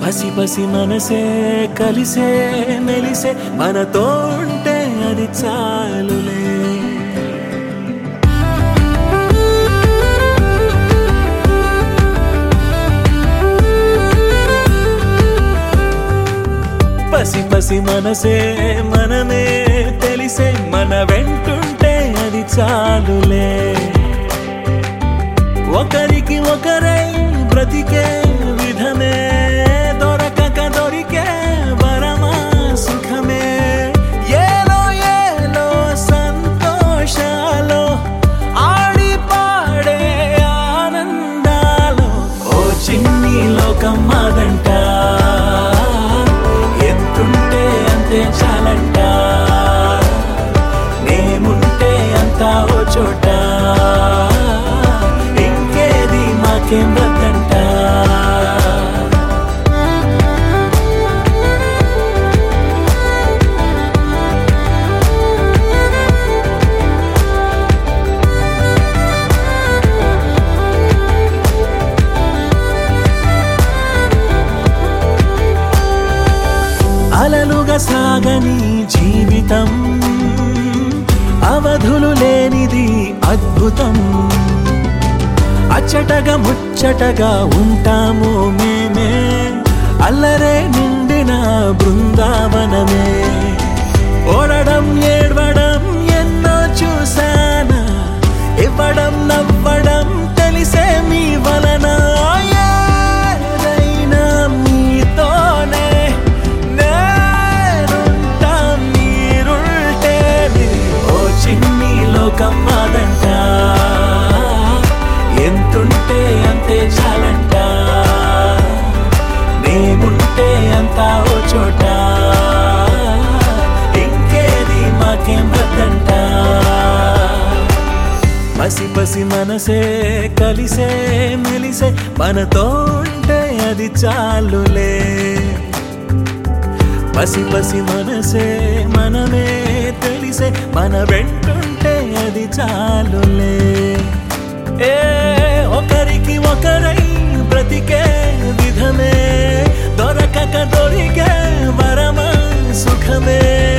పసి పసి మనసే కలిసే మెలిసే మనతో ఉంటే అది చాలులే. పసి పసి మనసే మనమే తెలిసే మన వెంటుంటే అది చాలులే. ఒకరికి ఒకరై బ్రతికే విధమే దొరకక దొరికే వరమా సుఖమే. ఏలో ఏలో సంతోషాలో ఆడి పాడే ఆనందాలో ఓ చిన్ని లోకం మాదంట. ఎంతుంటే అంతే చాలంట. నేముంటే అంతా ఓ చోట. ఇంకేది మాకేం వద్దంట. అలలుగా సాగని జీవితం అవధులు లేనిది అద్భుతం. అచ్చటగా ముచ్చటగా ఉంటాము మేమే అల్లరే నిండిన బృందావనమే. ఓడడం ఏడవడం ఎన్నో చూసానా. ఇవ్వడం నవ్వడం తెలిసే మీ వలన. ఏదైనా మీతోనే నేనుంటా మీరుంటేనే. ఓ చిన్ని లోకం మాదంట. ఎంతుంటే అంతే చాలంట. నేముంటే అంతా ఓ చోట. ఇంకేది మాకేం వద్దంట. పసి పసి మనసే కలిసే మెలిసే మనతో ఉంటే అది చాలులే. పసి పసి మనసే మనమే తెలిసే మన వెంటుంటే అది చాలులే. ఒకరికి ఒకరై బ్రతికే విధమే దొరకక దొరికే వరమా సుఖమే.